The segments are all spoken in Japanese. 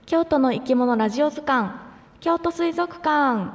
京都の生き物ラジオ図鑑、京都水族館。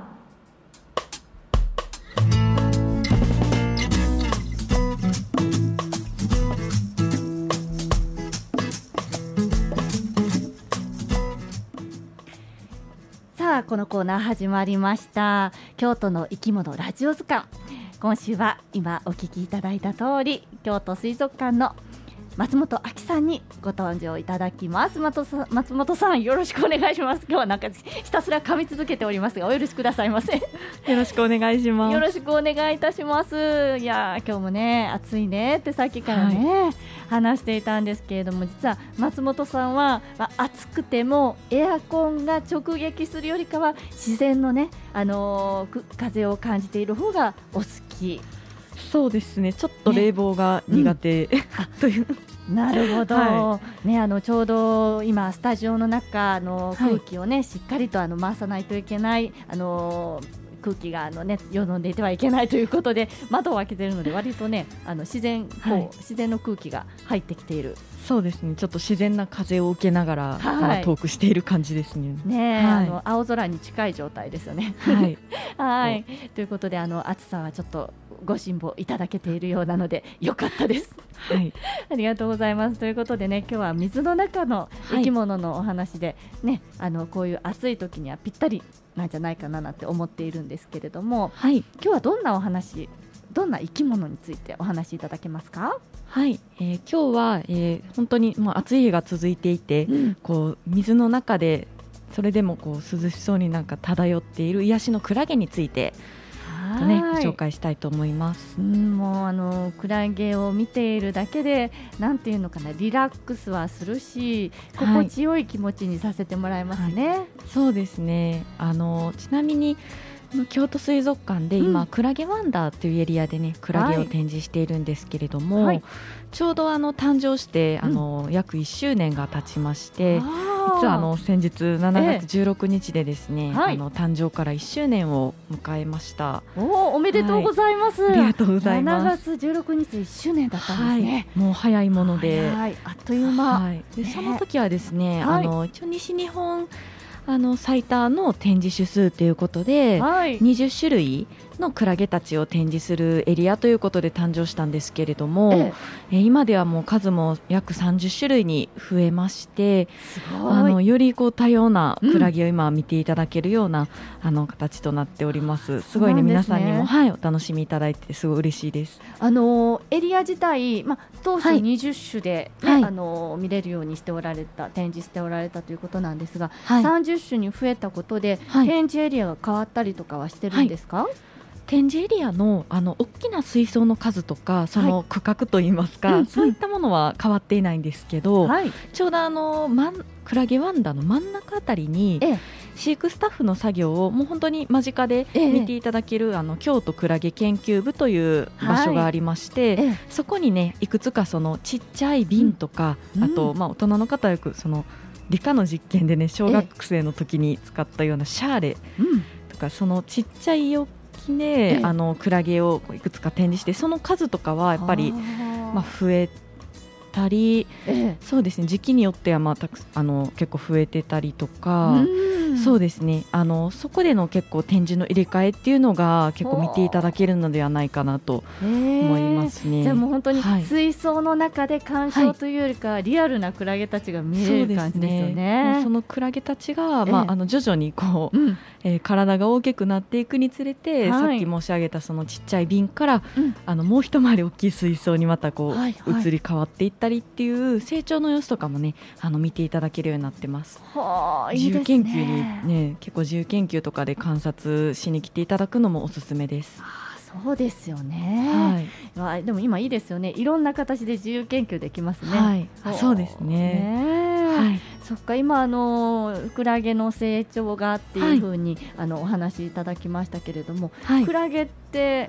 さあ、このコーナー始まりました。京都の生き物ラジオ図鑑。今週は今お聞きいただいた通り、京都水族館の松本明さんにご登場いただきます。松本さん、よろしくお願いします。今日はなんかひたすら噛み続けておりますが、お許しくださいませ。 よろしくお願いします。 よろしくお願いいたします。いや今日もね、暑いねってさっきからね、話していたんですけれども、実は松本さんは、暑くてもエアコンが直撃するよりかは自然のね、風を感じている方がお好き。 そうですね、ちょっと冷房が苦手、という。 なるほど、ね、ちょうど今スタジオの中の空気をね、しっかりと回さないといけない、空気がよどんでいてはいけないということで窓を開けているので、割とね自然の空気が入ってきている。 そうですね、ちょっと自然な風を受けながら、トークしている感じですね。 青空に近い状態ですよね。ということで暑さはちょっとご辛抱いただけているようなのでよかったです。ありがとうございます。ということでね、今日は水の中の生き物のお話で、こういう暑い時にはぴったりなんじゃないかななんて思っているんですけれども、今日はどんな生き物についてお話しいただけますか？ 今日は、本当にもう暑い日が続いていて、こう水の中でそれでもこう涼しそうになんか漂っている癒しのクラゲについてご紹介したいと思います。 もうクラゲを見ているだけでなんていうのかな、リラックスはするし、心地よい気持ちにさせてもらいますね。 そうですね、ちなみに京都水族館で今、クラゲワンダーというエリアでねクラゲを展示しているんですけれども、ちょうど誕生して約1周年が経ちまして、実は先日7月16日でですね、誕生から1周年を迎えました。 おめでとうございます。 ありがとうございます。 7月16日1周年だったんですね。 もう早いもので、 あっという間、 でその時はですね、一応西日本最多の展示種数ということで、20種類のクラゲたちを展示するエリアということで誕生したんですけれども、今ではもう数も約30種類に増えまして、より多様なクラゲを今見ていただけるような、形となっております。すごいね、皆さんにも、お楽しみいただいてすごい嬉しいです。 エリア自体、当初20種で、見れるようにしておられた、展示しておられたということなんですが、30種に増えたことで、展示エリアが変わったりとかはしてるんですか？ 展示エリアの大きな水槽の数とか、その区画といいますか、そういったものは変わっていないんですけど、ちょうどクラゲワンダの真ん中あたりに、飼育スタッフの作業をもう本当に間近で見ていただける、京都クラゲ研究部という場所がありまして、そこにねいくつかそのちっちゃい瓶とか、あと大人の方はよくその理科の実験でね小学生の時に使ったようなシャーレとか、そのちっちゃい容器でクラゲをいくつか展示して、その数とかはやっぱり増えたり、そうですね、時期によっては結構増えてたりとか、そうですね、そこでの結構展示の入れ替えっていうのが結構見ていただけるのではないかなと思いますね。 じゃあもう本当に水槽の中で鑑賞というよりか、リアルなクラゲたちが見える感じですよね。 そのクラゲたちが、徐々にこう、体が大きくなっていくにつれて、さっき申し上げたそのちっちゃい瓶から、もう一回り大きい水槽にまたこう、移り変わっていったりっていう成長の様子とかもね見ていただけるようになってます。自由研究に結構自由研究とかで観察しに来ていただくのもおすすめです。 そうですよね、でも今いいですよね、いろんな形で自由研究できますね。 そうですね、 そっか、今クラゲの成長がっていうふうに、お話しいただきましたけれども、クラゲって、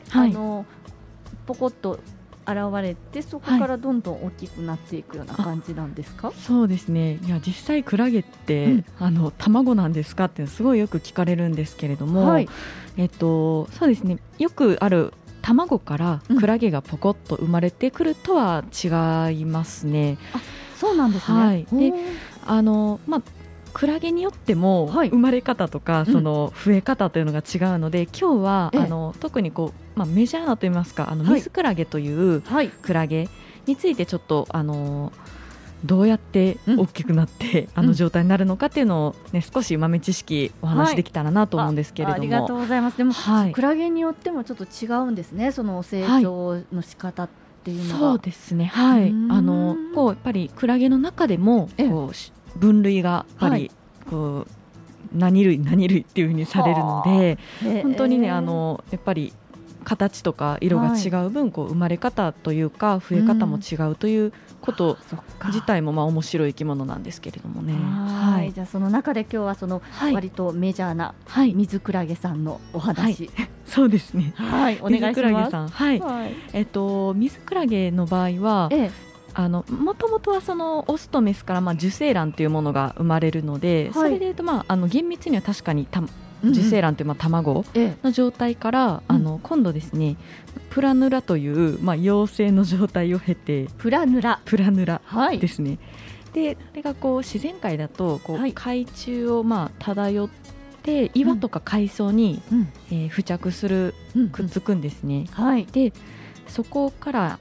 ポコッと現れて、そこからどんどん大きくなっていくような感じなんですか？ そうですね、いや実際クラゲって、卵なんですかってすごいよく聞かれるんですけれども、そうですね、よくある卵からクラゲがポコッと生まれてくるとは違いますね。 そうなんですね。 でクラゲによっても生まれ方とか、その増え方というのが違うので、今日は特にメジャーなといいますか水クラゲというクラゲについてちょっとどうやって大きくなって状態になるのかっていうのを、ね、少し豆知識お話できたらなと思うんですけれども、 ありがとうございます。でも、クラゲによってもちょっと違うんですね、その成長の仕方っていうのが。 そうですね、はい、やっぱりクラゲの中でも分類がやっぱり何類っていうふうにされるので、本当にねやっぱり形とか色が違う分、生まれ方というか増え方も違うということ自体も面白い生き物なんですけれどもね。 じゃあその中で今日はその割とメジャーな水クラゲさんのお話、 そうですね、 お願いします。水クラゲさん、 水クラゲの場合は、もともとはそのオスとメスから受精卵というものが生まれるので、それでいうと厳密には確かに受精卵という卵の状態から、今度ですねプラヌラという幼生の状態を経て、 プラヌラですね、であれが自然界だと海中を漂って岩とか海藻に付着する、くっつくんですね。でそこから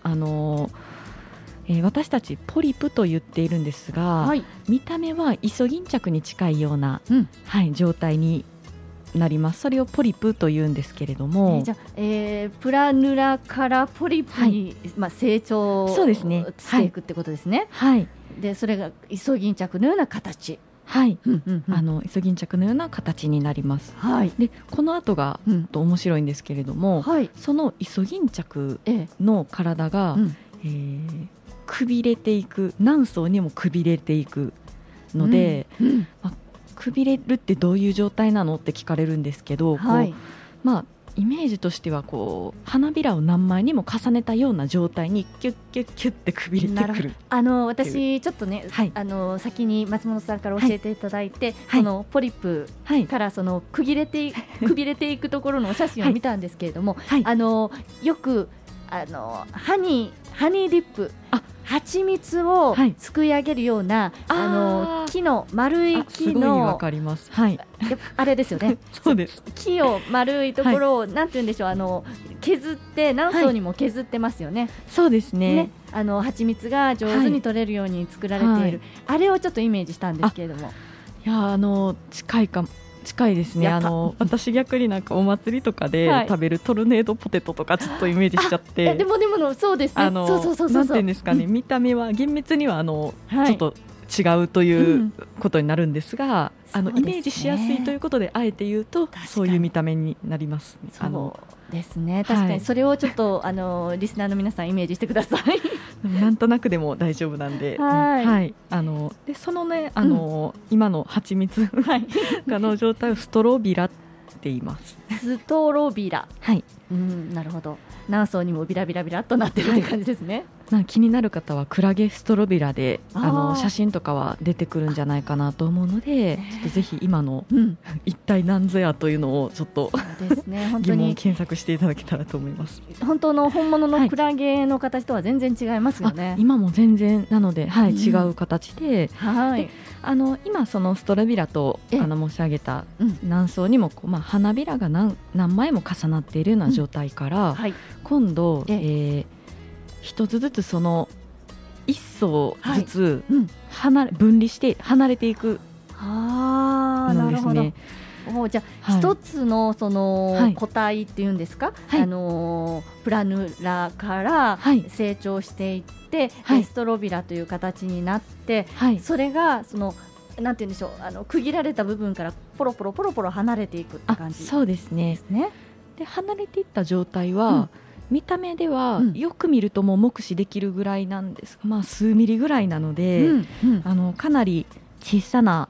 私たちポリプと言っているんですが、見た目はイソギンチャクに近いような、状態になります。それをポリプというんですけれども、 じゃあ、プラヌラからポリプに、成長していくってことですね。でそれがイソギンチャクのような形、イソギンチャクのような形になります。でこの後が面白いんですけれども、そのイソギンチャクの体が、くびれていく、何層にもくびれていくので、くびれるってどういう状態なのって聞かれるんですけど、イメージとしては花びらを何枚にも重ねたような状態にキュッキュッキュッってくびれてくる。 私ちょっとね、先に松本さんから教えていただいて、このポリプからそのくびれていくところのお写真を見たんですけれども、よくハニーディップ、蜂蜜をすくい上げるような、木の丸い木の、 わかります、 あれですよねそうです。 木を丸いところを、なんて言うんでしょう、削って何層にも削ってますよね。 そうですね。 蜂蜜が上手に取れるように作られている、あれをちょっとイメージしたんですけれども。 いや近いですね。私逆にお祭りとかで食べるトルネードポテトとかちょっとイメージしちゃって、 でもそうですね。 なんていうんですかね、見た目は厳密にはちょっと違うということになるんですが、イメージしやすいということであえて言うとそういう見た目になります。 そうですね、確かにそれをちょっとリスナーの皆さんイメージしてくださいなんとなくでも大丈夫なんで、でそのね今の蜂蜜の状態をストロビラって言います。 ストロビラ、なるほど。何層にもビラビラビラっとなってるって感じですね。 気になる方はクラゲストロビラで写真とかは出てくるんじゃないかなと思うので、ちょっとぜひ今の、一体何ぞやというのをちょっと疑問検索していただけたらと思います。 本物のクラゲの形とは全然違いますよね。 今も全然なので、違う形で、今そのストロビラと申し上げた何層にも花びらが何枚も重なっているような状態から、今度一つずつその一層ずつ分離して離れていくのですね。 じゃあ一つのその個体っていうんですか、プラヌラから成長していって、ストロビラという形になって、それがそのなんて言うんでしょう、区切られた部分からポロポロ離れていくって感じ。 そうですね。で離れていった状態は、見た目ではよく見るともう目視できるぐらいなんですが、数ミリぐらいなので、かなり小さな、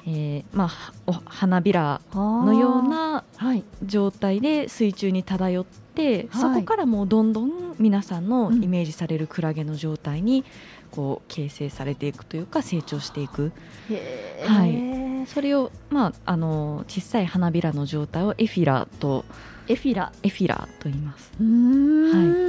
花びらのような状態で水中に漂って、そこからもうどんどん皆さんのイメージされるクラゲの状態に形成されていくというか成長していく。それを、小さい花びらの状態をエフィラと言います。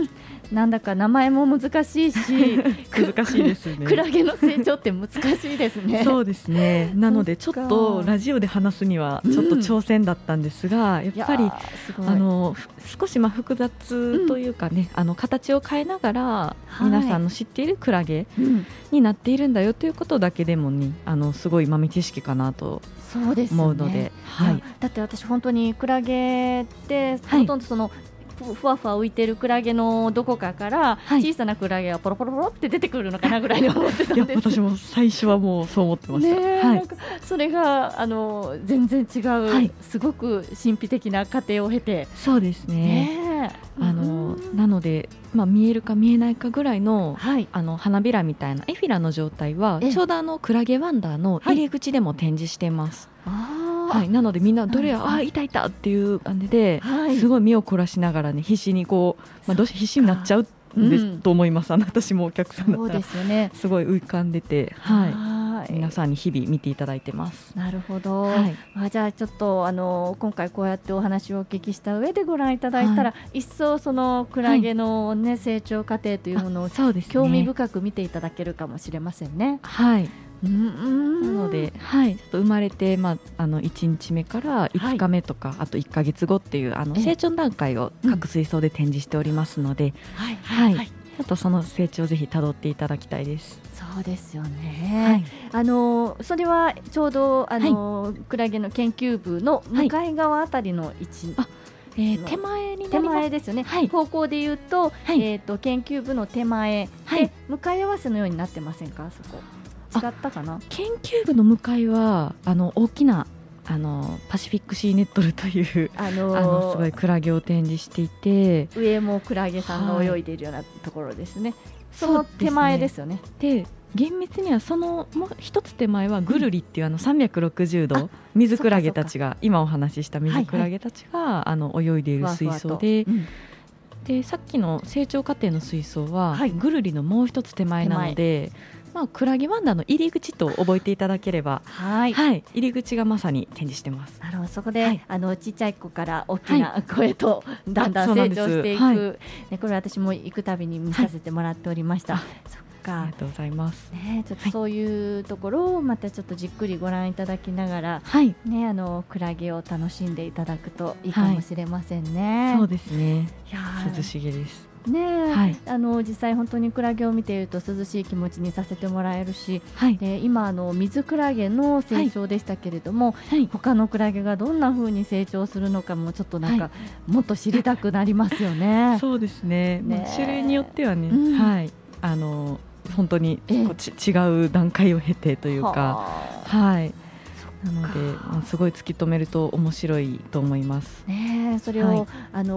なんだか名前も難しいし難しいですね。 クラゲの成長って難しいですね。 そうですね。なのでちょっとラジオで話すにはちょっと挑戦だったんですが、やっぱり少し複雑というかね、形を変えながら皆さんの知っているクラゲになっているんだよということだけでもね、すごい豆知識かなと思うので、 はい、だって私本当にクラゲってほとんどその、ふわふわ浮いてるクラゲのどこかから小さなクラゲがポロポロポロって出てくるのかなぐらいに思ってたんです。 私も最初はもうそう思ってました。 なんかそれが全然違う、すごく神秘的な過程を経て。 そうですね。なので、見えるか見えないかぐらいの、花びらみたいなエフィラの状態はちょうどクラゲワンダーの入り口でも展示しています。なのでみんなどれいたいたっていう感じで、すごい目を凝らしながらね、必死に必死になっちゃうんですと思います。私もお客さんだったらすごい浮かんでて、皆さんに日々見ていただいてます。 なるほど。じゃあちょっと今回こうやってお話をお聞きした上でご覧いただいたら、一層そのクラゲのね、成長過程というものを興味深く見ていただけるかもしれませんね。なので、ちょっと生まれて、1日目から5日目とか、あと1ヶ月後っていう成長段階を各水槽で展示しておりますので、ちょっとその成長をぜひたどっていただきたいです。 そうですよね。それはちょうどクラゲの研究部の向かい側あたりの位置。 手前になります。 手前ですよね。方向で言うと、研究部の手前で向かい合わせのようになってませんか、そこ。違ったかな。 研究部の向かいは大きなパシフィックシーネットルというすごいクラゲを展示していて、 上もクラゲさんが泳いでいるようなところですね。その手前ですよね。 で厳密にはそのもう一つ手前はグルリっていう360度水クラゲたちが、今お話しした水クラゲたちが泳いでいる水槽で、でさっきの成長過程の水槽はグルリのもう一つ手前なので、クラゲワンダーの入り口と覚えていただければ、入り口がまさに展示してます。 なるほど。そこで、ちっちゃい子から大きな子へとだんだん成長していく、これ私も行くたびに見させてもらっておりました。 ありがとうございます。 ちょっとそういうところをまたちょっとじっくりご覧いただきながら、クラゲを楽しんでいただくといいかもしれませんね。 そうですね。涼しげです。 実際本当にクラゲを見ていると涼しい気持ちにさせてもらえるし、で今水クラゲの成長でしたけれども、他のクラゲがどんな風に成長するのかもちょっとなんか、もっと知りたくなりますよね。 そうですね。種類によってはね、本当に違う段階を経てというか、なので、すごい突き止めると面白いと思います。 それを、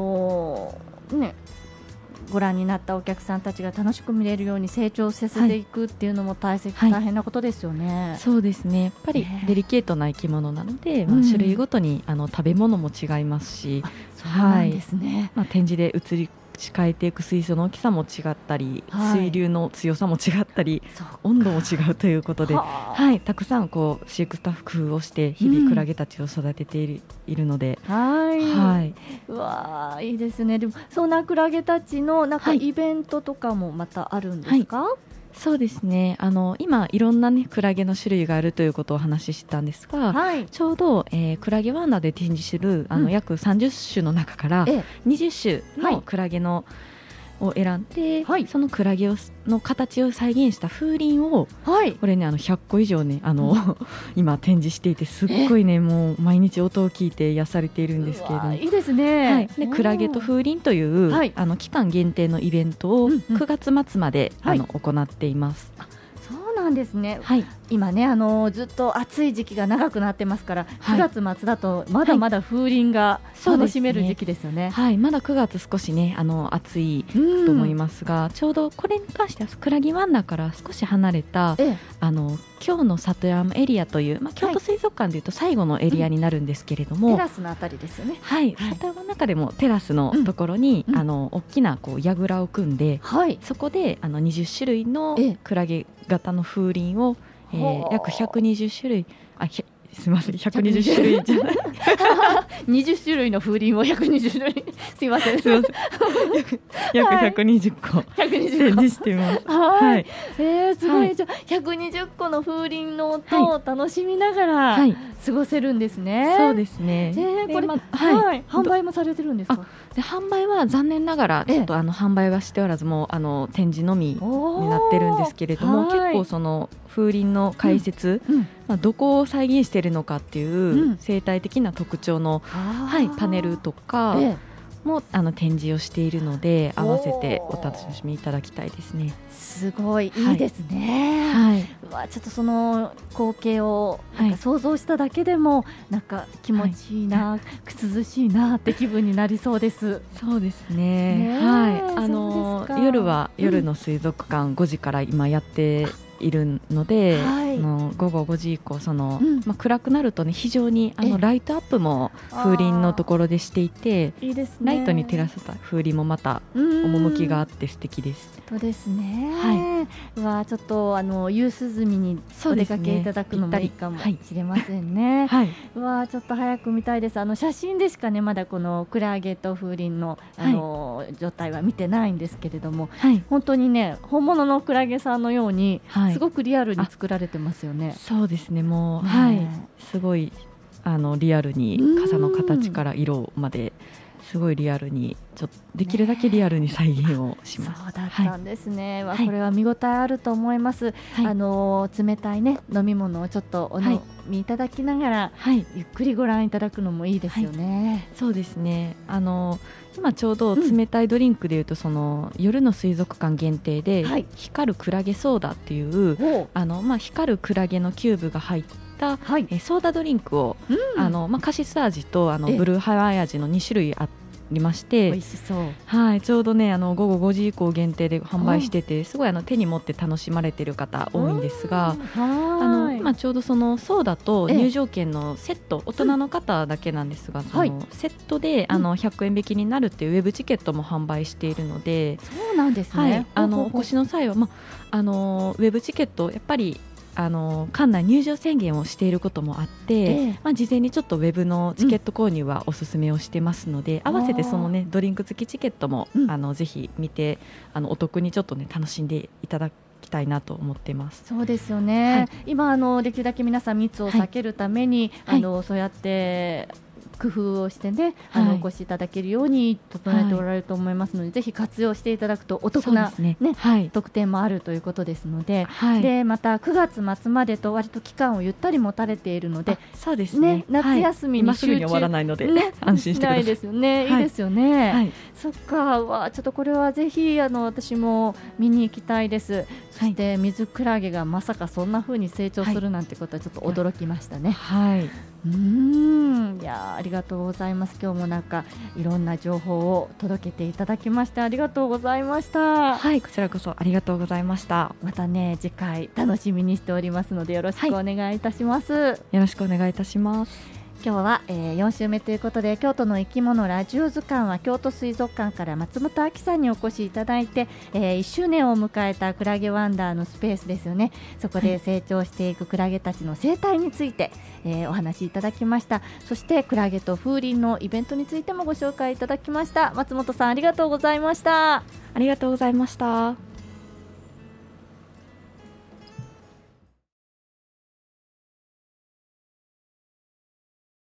ご覧になったお客さんたちが楽しく見れるように成長させていくっていうのも大変なことですよね。 そうですね。やっぱりデリケートな生き物なので、種類ごとに食べ物も違いますし、 そうなんですね。 展示で移り変えていく水槽の大きさも違ったり、水流の強さも違ったり、温度も違うということで、たくさん飼育スタッフ工夫をして日々クラゲたちを育てているので、 うわいいですね。でもそんなクラゲたちのなんかイベントとかもまたあるんですか？ そうですね。今いろんなクラゲの種類があるということをお話ししたんですが、ちょうど、クラゲワンダーで展示する約30種の中から20種のクラゲのを選んで、そのクラゲの形を再現した風鈴を、これね100個以上ね今展示していて、すっごいねもう毎日音を聞いて癒されているんですけれども、 いいですね。 でクラゲと風鈴という、期間限定のイベントを9月末まで、行っています。 そうなんですね。今ねずっと暑い時期が長くなってますから、9月末だとまだまだ風鈴が楽しめる時期ですよね。 まだ9月少しね暑いと思いますが、ちょうどこれに関してはクラゲワンダーから少し離れた京の里山エリアという、京都水族館でいうと最後のエリアになるんですけれども、 テラスのあたりですよね。 里山の中でもテラスのところに、大きな櫓を組んで、そこで20種類のクラゲ型の風鈴を約120種類すみません、120種類じゃない 20種類の風鈴を120種類すいません、 すみません約120個展示しています。 はい、すごい、じゃあ120個の風鈴の音を楽しみながら過ごせるんですね。 そうですね。 これ、販売もされてるんですか？ で販売は残念ながらちょっと販売はしておらず、もう展示のみになってるんですけれども、結構その風鈴の解説、どこを再現しているのかっていう生態的な特徴の、パネルとかも展示をしているので、合わせてお楽しみいただきたいですね。 すごいいいですね。ちょっとその光景をなんか想像しただけでもなんか気持ちいいな、涼しいなって気分になりそうです。 そうですね。夜は夜の水族館5時から今やっているので、午後5時以降暗くなるとね、非常にライトアップも風鈴のところでしていて、 いいですね、 ライトに照らせた風鈴もまた趣があって素敵です。 そうですね。ちょっと夕涼みにお出かけいただくのもいいかもしれませんね。ちょっと早く見たいです。写真でしかねまだこのクラゲと風鈴の状態は見てないんですけれども、本当にね本物のクラゲさんのようにすごくリアルに作られてますよね。 そうですね。もうすごいリアルに傘の形から色まですごいリアルにできるだけリアルに再現をします。 そうだったんですね。これは見応えあると思います。冷たいね飲み物をちょっとお飲みいただきながら、ゆっくりご覧いただくのもいいですよね。 そうですね。今ちょうど冷たいドリンクでいうと、夜の水族館限定で、光るクラゲソーダっていう光るクラゲのキューブが入ったソーダドリンクを、カシス味とブルーハワイ味の2種類ありまして、 美味しそう。 ちょうどね午後5時以降限定で販売してて、すごい手に持って楽しまれている方多いんですが、今ちょうどそのソーダと入場券のセット、大人の方だけなんですが、そのセットで100円引きになるっていうウェブチケットも販売しているので。 そうなんですね。 お越しの際は、ウェブチケットやっぱり館内入場宣言をしていることもあって、事前にちょっとウェブのチケット購入はおすすめをしてますので、合わせてそのねドリンク付きチケットも、ぜひ見てお得にちょっとね楽しんでいただきたいなと思っています。 そうですよね。今できるだけ皆さん密を避けるために、そうやって工夫をしてねお越しいただけるように整えておられると思いますので、ぜひ活用していただくとお得な、特典もあるということですので、でまた9月末までと割と期間をゆったり持たれているので、 そうですね、 夏休みに集中、 今すぐに終わらないので、安心してください。 ですよね。いいですよね。そっか、ちょっとこれはぜひ私も見に行きたいです。そして水クラゲがまさかそんな風に成長するなんてことはちょっと驚きましたね。いやありがとうございます。今日もなんかいろんな情報を届けていただきましてありがとうございました。 こちらこそありがとうございました。 またね次回楽しみにしておりますのでよろしくお願いいたします。 よろしくお願いいたします。 今日は、4週目ということで、京都の生き物ラジオ図鑑は京都水族館から松本明さんにお越しいただいて、1周年を迎えたクラゲワンダーのスペースですよね。そこで成長していくクラゲたちの生態について、お話しいただきました。そしてクラゲと風鈴のイベントについてもご紹介いただきました。松本さんありがとうございました。 ありがとうございました。